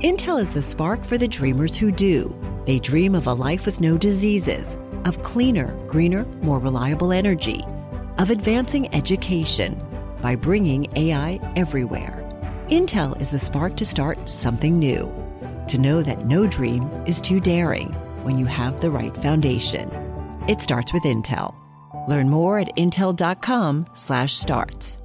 Intel is the spark for the dreamers who do. They dream of a life with no diseases, of cleaner, greener, more reliable energy, of advancing education by bringing AI everywhere. Intel is the spark to start something new, to know that no dream is too daring when you have the right foundation. It starts with Intel. Learn more at intel.com/starts.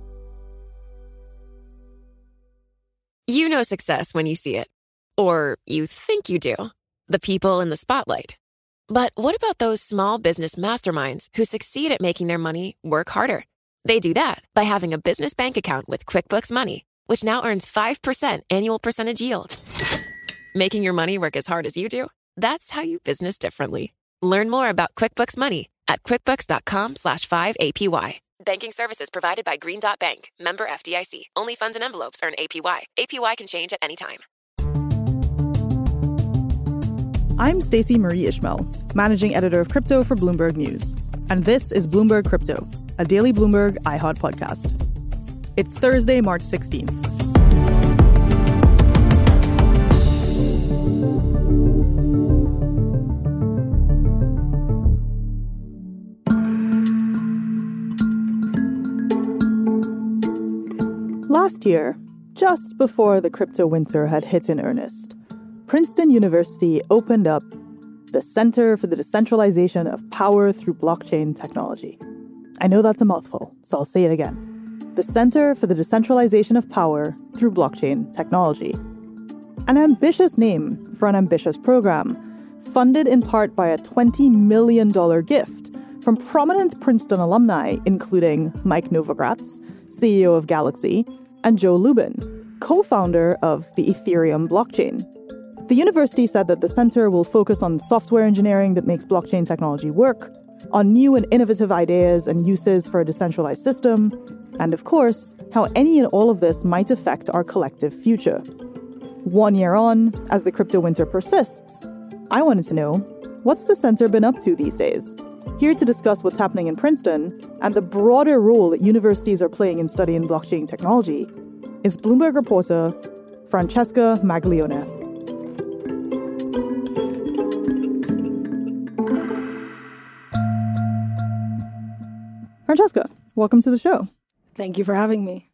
You know success when you see it. Or you think you do. The people in the spotlight. But what about those small business masterminds who succeed at making their money work harder? They do that by having a business bank account with QuickBooks Money, which now earns 5% annual percentage yield. Making your money work as hard as you do? That's how you business differently. Learn more about QuickBooks Money at quickbooks.com/5APY. Banking services provided by Green Dot Bank. Member FDIC. Only funds and envelopes earn APY. APY can change at any time. I'm Stacey Marie Ishmael, managing editor of crypto for Bloomberg News. And this is Bloomberg Crypto, a daily Bloomberg iHeart podcast. It's Thursday, March 16th. Last year, just before the crypto winter had hit in earnest, Princeton University opened up the Center for the Decentralization of Power Through Blockchain Technology. I know that's a mouthful, so I'll say it again. The Center for the Decentralization of Power Through Blockchain Technology. An ambitious name for an ambitious program, funded in part by a $20 million gift from prominent Princeton alumni, including Mike Novogratz, CEO of Galaxy, and Joe Lubin, co-founder of the Ethereum blockchain. The university said that the center will focus on software engineering that makes blockchain technology work, on new and innovative ideas and uses for a decentralized system, and of course, how any and all of this might affect our collective future. 1 year on, as the crypto winter persists, I wanted to know, what's the center been up to these days? Here to discuss what's happening in Princeton and the broader role that universities are playing in studying blockchain technology is Bloomberg reporter Francesca Maglione. Francesca, welcome to the show. Thank you for having me.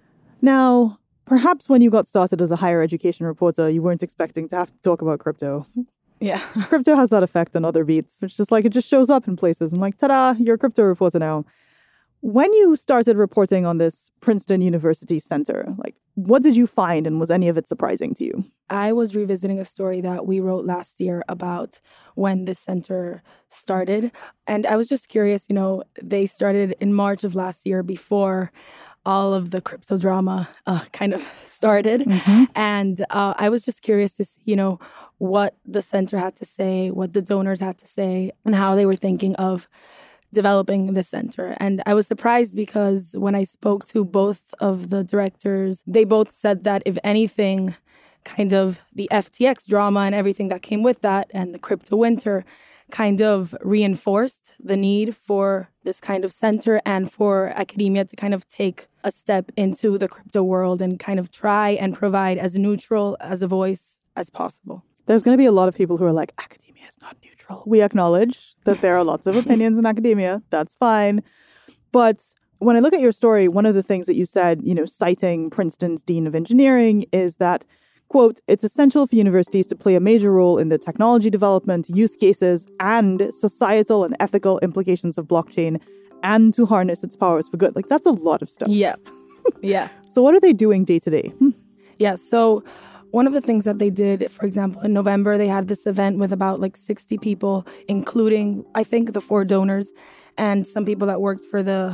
Now, perhaps when you got started as a higher education reporter, you weren't expecting to have to talk about crypto. Yeah. Crypto has that effect on other beats. It's just like it just shows up in places. I'm like, ta-da, you're a crypto reporter now. When you started reporting on this Princeton University Center, what did you find and was any of it surprising to you? I was revisiting a story that we wrote last year about when this center started. And I was just curious, they started in March of last year before all of the crypto drama kind of started. Mm-hmm. And I was just curious to see, what the center had to say, what the donors had to say, and how they were thinking of developing the center. And I was surprised because when I spoke to both of the directors, they both said that if anything, kind of the FTX drama and everything that came with that and the crypto winter kind of reinforced the need for this kind of center and for academia to kind of take a step into the crypto world and kind of try and provide as neutral as a voice as possible. There's going to be a lot of people who are like, academia is not neutral. We acknowledge that there are lots of opinions in academia. That's fine. But when I look at your story, one of the things that you said, citing Princeton's Dean of Engineering is that, quote, it's essential for universities to play a major role in the technology development, use cases, and societal and ethical implications of blockchain and to harness its powers for good. That's a lot of stuff. Yeah. Yeah. So what are they doing day to day? Yeah. So one of the things that they did, for example, in November, they had this event with about 60 people, including, I think, the 4 donors and some people that worked for the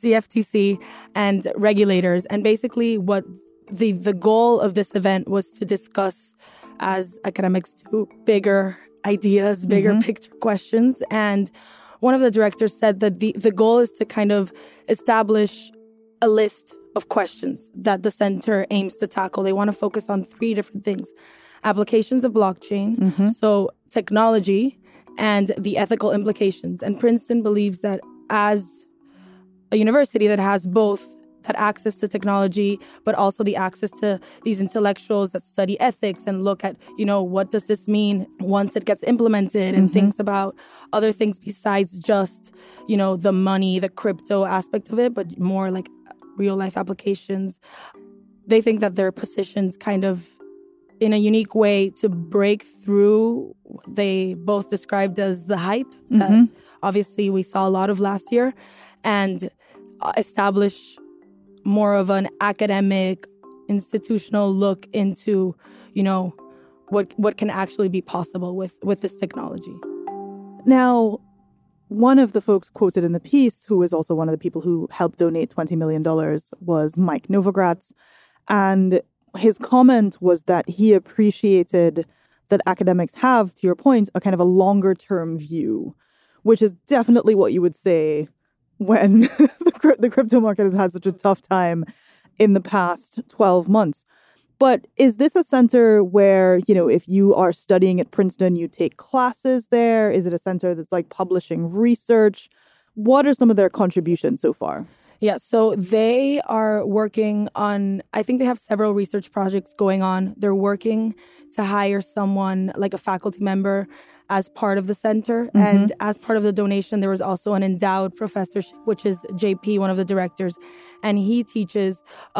CFTC and regulators. And basically what the goal of this event was to discuss, as academics do, bigger ideas, bigger picture questions. And one of the directors said that the goal is to kind of establish a list of questions that the center aims to tackle. They want to focus on 3 different things: applications of blockchain, so technology, and the ethical implications. And Princeton believes that as a university that has both that access to technology, but also the access to these intellectuals that study ethics and look at, what does this mean once it gets implemented, and thinks about other things besides just, the money, the crypto aspect of it, but more like real life applications. They think that they're positioned kind of in a unique way to break through what they both described as the hype that obviously we saw a lot of last year, and establish more of an academic, institutional look into, what can actually be possible with this technology. Now, one of the folks quoted in the piece, who is also one of the people who helped donate $20 million, was Mike Novogratz. And his comment was that he appreciated that academics have, to your point, a kind of a longer-term view, which is definitely what you would say when the crypto market has had such a tough time in the past 12 months. But is this a center where, if you are studying at Princeton, you take classes there? Is it a center that's like publishing research? What are some of their contributions so far? Yeah, so they are working on, I think they have several research projects going on. They're working to hire someone like a faculty member as part of the center. And as part of the donation, there was also an endowed professorship, which is JP, one of the directors. And he teaches,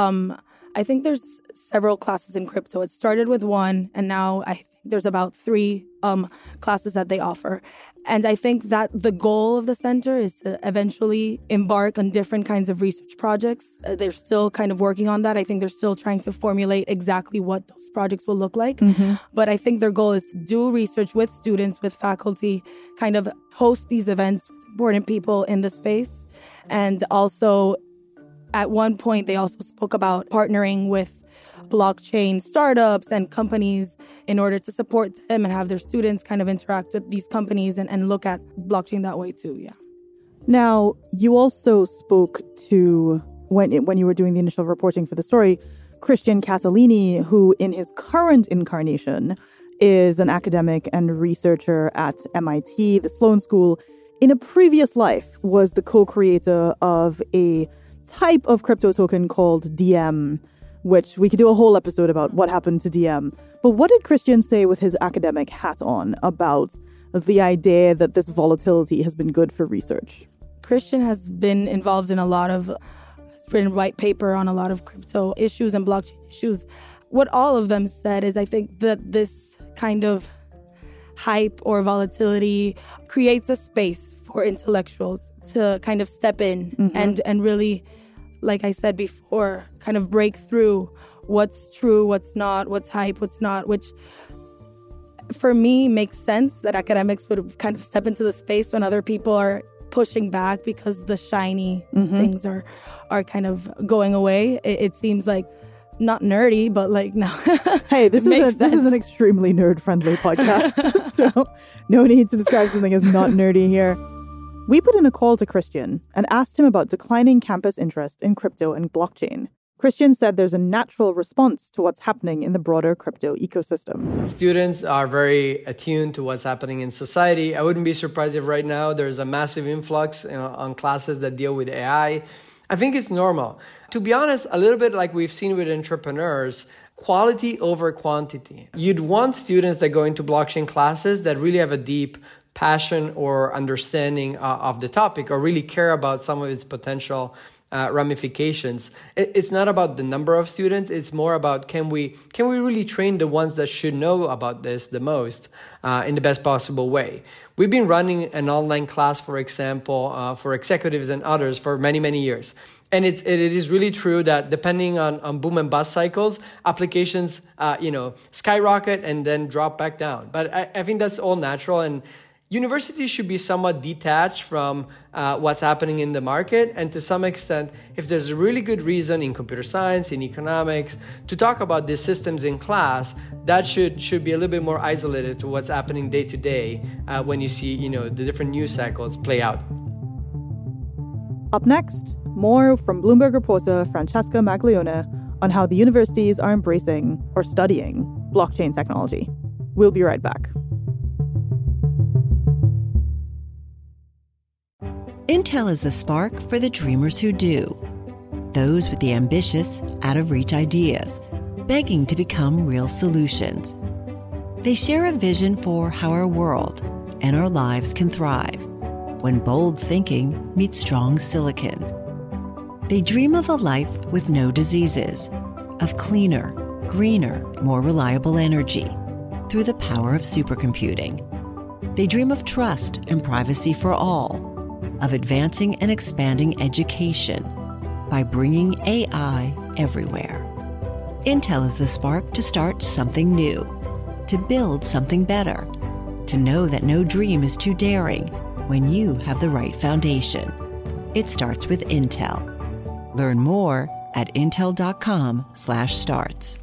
I think there's several classes in crypto. It started with one, and now I think there's about 3 classes that they offer. And I think that the goal of the center is to eventually embark on different kinds of research projects. They're still kind of working on that. I think they're still trying to formulate exactly what those projects will look like. But I think their goal is to do research with students, with faculty, kind of host these events with important people in the space. And also, at one point, they also spoke about partnering with blockchain startups and companies in order to support them and have their students kind of interact with these companies and look at blockchain that way too, yeah. Now, you also spoke to, when you were doing the initial reporting for the story, Christian Catalini, who in his current incarnation is an academic and researcher at MIT, the Sloan School. In a previous life, was the co-creator of a type of crypto token called Diem, which we could do a whole episode about what happened to Diem. But what did Christian say with his academic hat on about the idea that this volatility has been good for research? Christian has been involved in written white paper on a lot of crypto issues and blockchain issues. What all of them said is, I think that this kind of hype or volatility creates a space for intellectuals to kind of step in and really, like I said before, kind of break through what's true, what's not, what's hype, what's not, which for me makes sense that academics would kind of step into the space when other people are pushing back because the shiny things are kind of going away. It seems like not nerdy, but like, no. Hey, this is an extremely nerd-friendly podcast, so no need to describe something as not nerdy here. We put in a call to Christian and asked him about declining campus interest in crypto and blockchain. Christian said there's a natural response to what's happening in the broader crypto ecosystem. Students are very attuned to what's happening in society. I wouldn't be surprised if right now there's a massive influx on classes that deal with AI. I think it's normal. To be honest, a little bit like we've seen with entrepreneurs, quality over quantity. You'd want students that go into blockchain classes that really have a deep passion or understanding of the topic, or really care about some of its potential ramifications. It's not about the number of students. It's more about can we really train the ones that should know about this the most in the best possible way. We've been running an online class, for example, for executives and others for many, many years. And it is really true that depending on boom and bust cycles, applications skyrocket and then drop back down. But I think that's all natural, and universities should be somewhat detached from what's happening in the market. And to some extent, if there's a really good reason in computer science, in economics, to talk about these systems in class, that should be a little bit more isolated to what's happening day to day when you see, the different news cycles play out. Up next, more from Bloomberg reporter Francesca Maglione on how the universities are embracing or studying blockchain technology. We'll be right back. Intel is the spark for the dreamers who do. those with the ambitious, out-of-reach ideas, begging to become real solutions. They share a vision for how our world and our lives can thrive when bold thinking meets strong silicon. They dream of a life with no diseases, of cleaner, greener, more reliable energy through the power of supercomputing. They dream of trust and privacy for all, of advancing and expanding education by bringing AI everywhere. Intel is the spark to start something new, to build something better, to know that no dream is too daring when you have the right foundation. It starts with Intel. Learn more at intel.com/starts.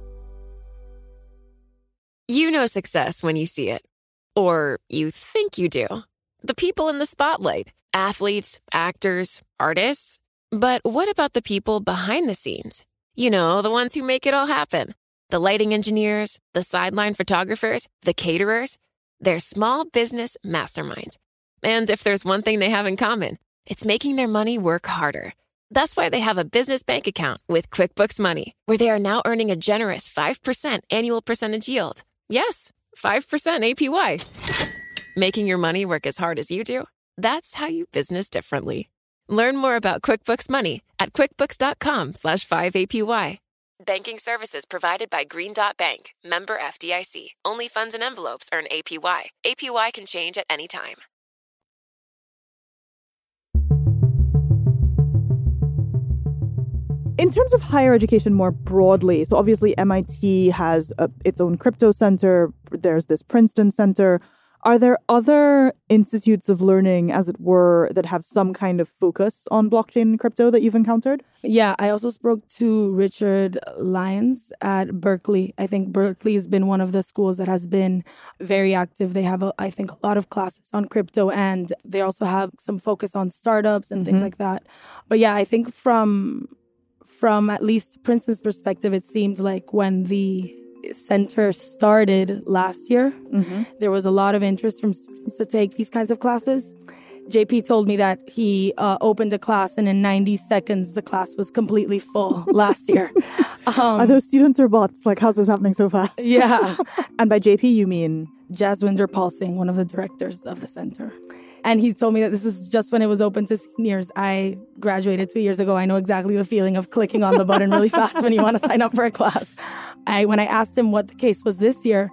You know success when you see it. Or you think you do. The people in the spotlight. Athletes, actors, artists. But what about the people behind the scenes? You know, the ones who make it all happen. The lighting engineers, the sideline photographers, the caterers. They're small business masterminds. And if there's one thing they have in common, it's making their money work harder. That's why they have a business bank account with QuickBooks Money, where they are now earning a generous 5% annual percentage yield. Yes, 5% APY. Making your money work as hard as you do? That's how you business differently. Learn more about QuickBooks Money at quickbooks.com/5APY. Banking services provided by Green Dot Bank, member FDIC. Only funds and envelopes earn APY. APY can change at any time. In terms of higher education more broadly, so obviously MIT has its own crypto center. There's this Princeton Center. Are there other institutes of learning, as it were, that have some kind of focus on blockchain and crypto that you've encountered? Yeah, I also spoke to Richard Lyons at Berkeley. I think Berkeley has been one of the schools that has been very active. They have, I think, a lot of classes on crypto, and they also have some focus on startups and things like that. But yeah, I think from at least Princeton's perspective, it seems like when the center started last year, there was a lot of interest from students to take these kinds of classes. JP told me that he opened a class and in 90 seconds, the class was completely full last year. Are those students or bots? Like, how's this happening so fast? Yeah. And by JP, you mean? Jaswinder Pal Singh, one of the directors of the center. And he told me that this is just when it was open to seniors. I graduated 2 years ago. I know exactly the feeling of clicking on the button really fast when you want to sign up for a class. When I asked him what the case was this year,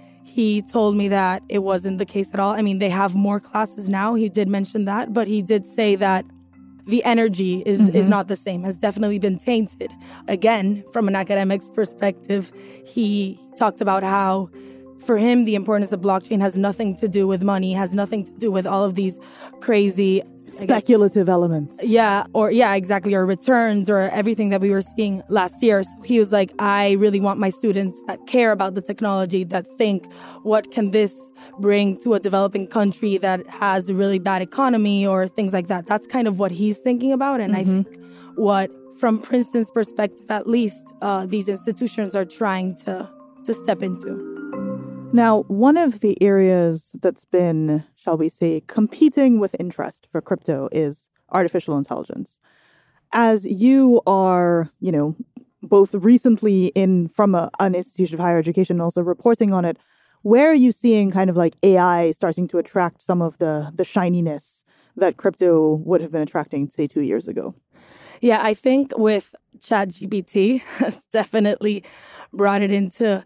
he told me that it wasn't the case at all. I mean, they have more classes now. He did mention that, but he did say that the energy is not the same, has definitely been tainted. Again, from an academic's perspective, he talked about how for him, the importance of blockchain has nothing to do with money, has nothing to do with all of these crazy speculative elements. Yeah, exactly. Or returns or everything that we were seeing last year. So he was like, I really want my students that care about the technology, that think, what can this bring to a developing country that has a really bad economy or things like that. That's kind of what he's thinking about. And I think what, from Princeton's perspective, at least, these institutions are trying to step into. Now, one of the areas that's been, shall we say, competing with interest for crypto is artificial intelligence. As you are, both recently from an institution of higher education and also reporting on it, where are you seeing kind of like AI starting to attract some of the shininess that crypto would have been attracting, say, 2 years ago? Yeah, I think with ChatGPT, it's definitely brought it into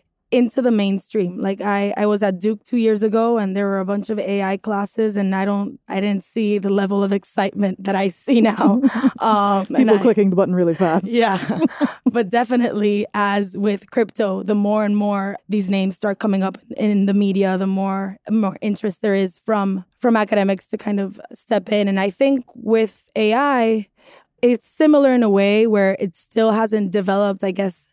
the mainstream. Like I was at Duke 2 years ago and there were a bunch of AI classes and I didn't see the level of excitement that I see now. People clicking the button really fast. Yeah. But definitely, as with crypto, the more and more these names start coming up in the media, the more interest there is from academics to kind of step in. And I think with AI, it's similar in a way where it still hasn't developed, I guess,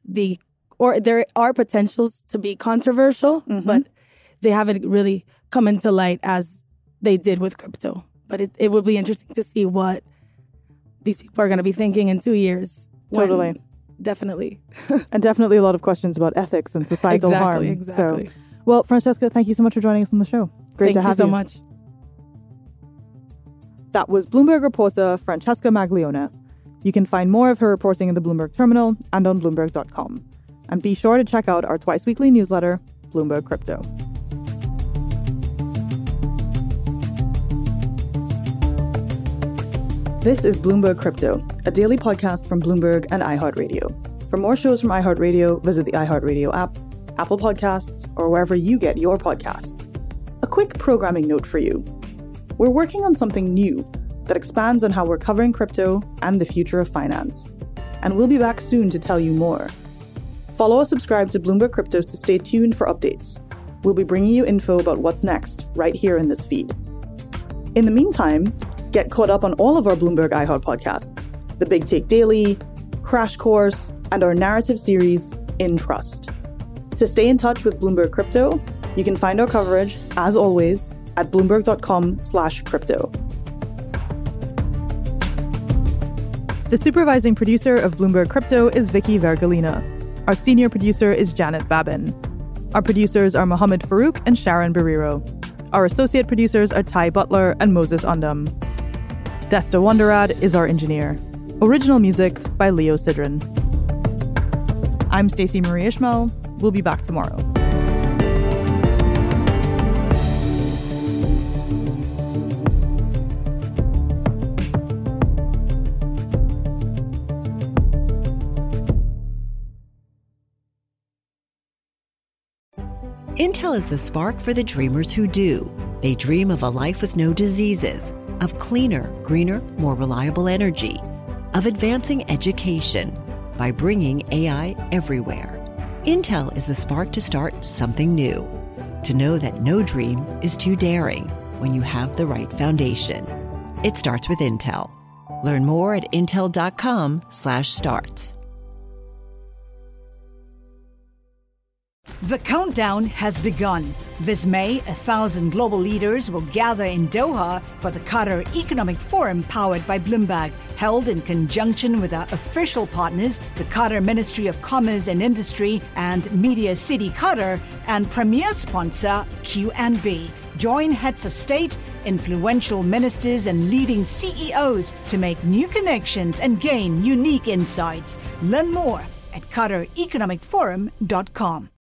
there are potentials to be controversial, but they haven't really come into light as they did with crypto. But it would be interesting to see what these people are going to be thinking in 2 years. Totally. Definitely. And definitely a lot of questions about ethics and societal harm. Exactly. So, well, Francesca, thank you so much for joining us on the show. Great to have you. Thank you so much. That was Bloomberg reporter Francesca Maglione. You can find more of her reporting in the Bloomberg Terminal and on Bloomberg.com. And be sure to check out our twice-weekly newsletter, Bloomberg Crypto. This is Bloomberg Crypto, a daily podcast from Bloomberg and iHeartRadio. For more shows from iHeartRadio, visit the iHeartRadio app, Apple Podcasts, or wherever you get your podcasts. A quick programming note for you. We're working on something new that expands on how we're covering crypto and the future of finance. And we'll be back soon to tell you more. Follow or subscribe to Bloomberg Crypto to stay tuned for updates. We'll be bringing you info about what's next right here in this feed. In the meantime, get caught up on all of our Bloomberg iHeart podcasts, the Big Take Daily, Crash Course, and our narrative series, In Trust. To stay in touch with Bloomberg Crypto, you can find our coverage, as always, at bloomberg.com/crypto. The supervising producer of Bloomberg Crypto is Vicky Vergolina. Our senior producer is Janet Babin. Our producers are Mohammed Farouk and Sharon Barrero. Our associate producers are Ty Butler and Moses Undum. Desta Wonderad is our engineer. Original music by Leo Sidran. I'm Stacey Marie Ishmael. We'll be back tomorrow. Intel is the spark for the dreamers who do. They dream of a life with no diseases, of cleaner, greener, more reliable energy, of advancing education by bringing AI everywhere. Intel is the spark to start something new, to know that no dream is too daring when you have the right foundation. It starts with Intel. Learn more at intel.com/starts. The countdown has begun. This May, 1,000 global leaders will gather in Doha for the Qatar Economic Forum powered by Bloomberg, held in conjunction with our official partners, the Qatar Ministry of Commerce and Industry and Media City Qatar, and premier sponsor QNB. Join heads of state, influential ministers, and leading CEOs to make new connections and gain unique insights. Learn more at QatarEconomicForum.com.